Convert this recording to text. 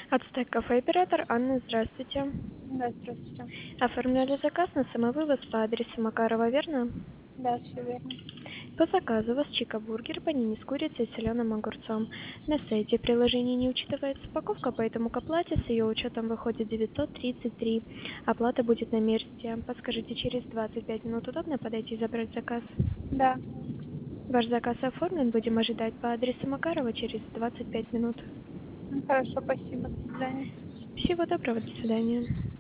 Ацтек кафе оператор Анна, здравствуйте. Да, здравствуйте. Оформляли заказ на самовывоз по адресу Макарова, верно? Да, все верно. По заказу у вас чика-бургер, панини с курицей и соленым огурцом. На сайте приложения не учитывается упаковка, поэтому к оплате с ее учетом выходит 933. Оплата будет на месте. Подскажите, через 25 минут удобно подойти и забрать заказ? Да. Ваш заказ оформлен, будем ожидать по адресу Макарова через 25 минут. Хорошо, спасибо. До свидания. Всего доброго, до свидания.